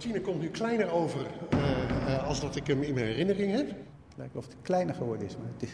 Tine komt nu kleiner over als dat ik hem in mijn herinnering heb. Het lijkt wel of het kleiner geworden is, maar het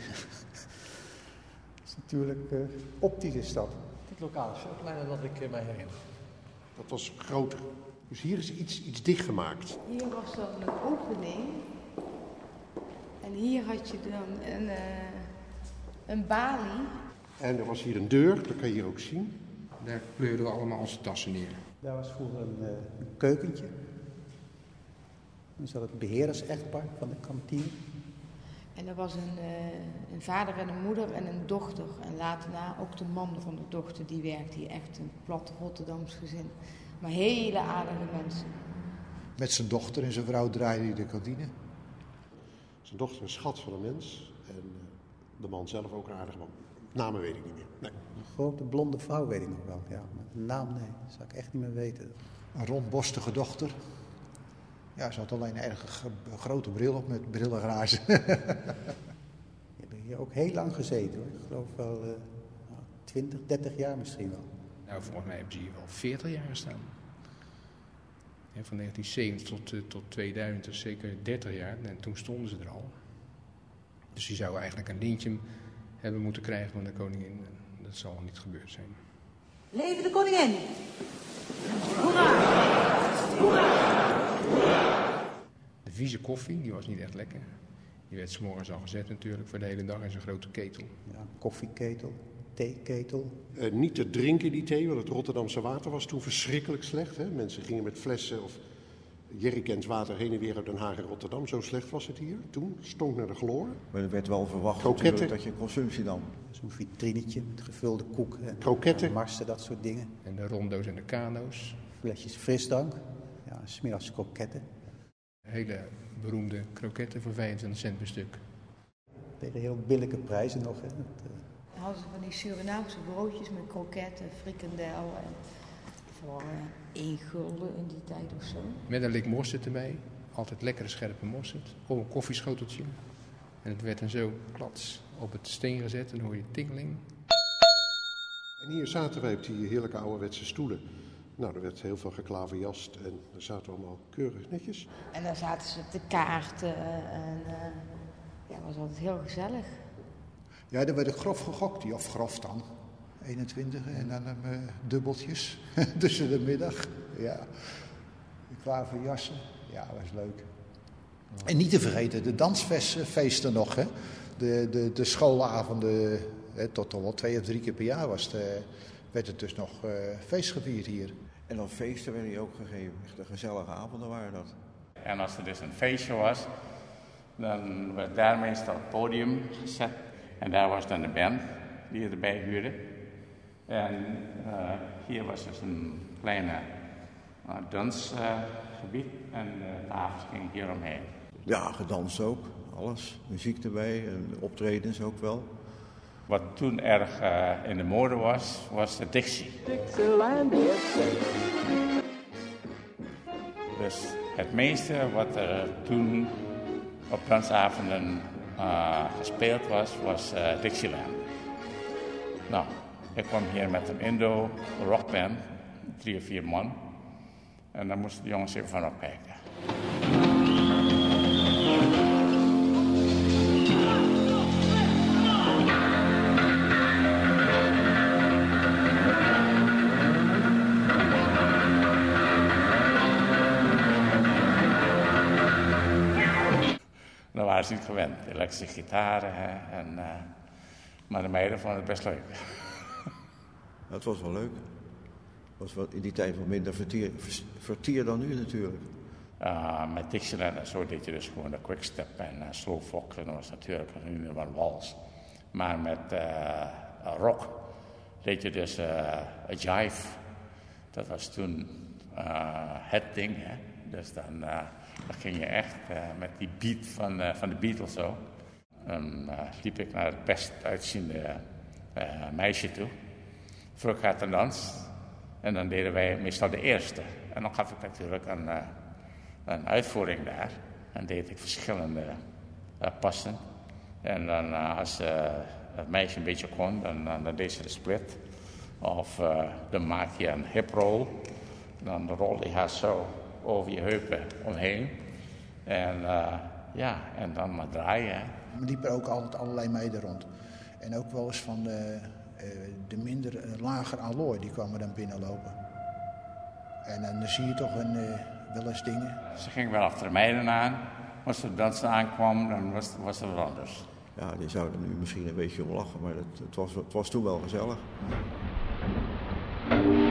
is natuurlijk optisch is dat. Dit lokaal is veel kleiner dan ik mij herinner. Dat was groter. Dus hier is iets dichtgemaakt. Hier was dan een opening. En hier had je dan een balie. En er was hier een deur, dat kan je hier ook zien. Daar pleurden we allemaal onze tassen neer. Daar was vroeger een keukentje. Dan zat het beheerders-echtpaar van de kantine. En er was een vader en een moeder en een dochter. En later ook de man van de dochter, die werkte hier echt een plat Rotterdams gezin. Maar hele aardige mensen. Met zijn dochter en zijn vrouw draaide hij de kantine. Zijn dochter een schat van een mens. En de man zelf ook een aardige man. Namen weet ik niet meer. Nee. Een grote blonde vrouw weet ik nog wel. Ja, maar de naam nee, dat zou ik echt niet meer weten. Een rondborstige dochter. Ja, ze had alleen een erg grote bril op met brillenglazen. Je hebt hier ook heel lang gezeten hoor. Ik geloof wel 20, 30 jaar misschien wel. Nou, volgens mij hebben ze hier wel 40 jaar gestaan. En van 1970 tot 2000, dus zeker 30 jaar. En toen stonden ze er al. Dus die zouden eigenlijk een lintje hebben moeten krijgen van de koningin. Dat zal niet gebeurd zijn. Leven de koningin! Hoera! De vieze koffie, die was niet echt lekker. Die werd 's morgens al gezet natuurlijk voor de hele dag in zo'n grote ketel. Ja, koffieketel, theeketel. Niet te drinken die thee, want het Rotterdamse water was toen verschrikkelijk slecht. Hè? Mensen gingen met flessen of jerrycans water heen en weer uit Den Haag en Rotterdam. Zo slecht was het hier toen. Stonk naar de chloor. Maar er werd wel verwacht Kroketten. dat je consumptie nam. Zo'n vitrinetje met gevulde koek en Kroketten. marsen, dat soort dingen. En de rondo's en de kano's. Flesjes frisdrank. Ja, 's middags kroketten. Hele beroemde kroketten voor 25 cent per stuk. Tegen heel billijke prijzen nog. Hè. Dan hadden ze van die Surinaamse broodjes met kroketten, frikandel en voor 1 gulden in die tijd of zo. Met een lik mosterd erbij. Altijd lekkere scherpe mosterd. Op een koffieschoteltje. En het werd dan zo klats op het steen gezet. En dan hoor je tingeling. En hier zaten wij op die heerlijke ouderwetse stoelen. Nou, er werd heel veel geklaverjast en daar zaten we allemaal keurig netjes. En dan zaten ze op de kaarten en ja, het was altijd heel gezellig. Ja, er werd grof gegokt, of grof dan. 21 en dan dubbeltjes tussen de middag. Ja, de klaverjassen. Ja, dat was leuk. En niet te vergeten, de dansfeesten nog. Hè? De schoolavonden, tot al wel 2 of 3 keer per jaar werd het dus nog feest gevierd hier. En dan feesten werden hier ook gegeven. Echt gezellige avonden waren dat. En als er dus een feestje was, dan werd daar meestal het podium gezet. En daar was dan de band die je erbij huurde. En hier was dus een kleine dansgebied en de tafels gingen hier omheen. Ja, gedanst ook. Alles. Muziek erbij en optredens ook wel. Wat toen erg in de mode was de Dixie. Dus het meeste wat er toen op dansavonden gespeeld was Dixieland. Nou, ik kwam hier met een Indo rockband, 3 of 4 man. En daar moesten de jongens even van opkijken. Dan waren ze niet gewend, elektrische gitaren. Hè, maar de meiden vonden het best leuk. Het was wel leuk. Het was in die tijd wat minder vertier dan nu natuurlijk. Met Dixieland en zo deed je dus gewoon de quickstep en slow fox. En dat was natuurlijk een wals. Maar met rock deed je dus jive. Dat was toen het ding. Hè. Dus dan ging je echt met die beat van de Beatles zo. Dan liep ik naar het best uitziende meisje toe. Vroeg haar ten dans. En dan deden wij meestal de eerste. En dan gaf ik natuurlijk een uitvoering daar. En deed ik verschillende passen. En dan als het meisje een beetje kon, dan deed ze de split. Of dan maak je een hip roll. Dan rolde je haar zo over je heupen omheen. En en dan maar draaien. Hè. Er liepen ook altijd allerlei meiden rond. En ook wel eens van de minder lager allooi, die kwamen dan binnenlopen. En dan zie je toch wel eens dingen. Ze ging wel achter de meiden aan. Maar als de dansen aankwam, dan was het wat anders. Ja, die zouden nu misschien een beetje om lachen, maar het was toen wel gezellig.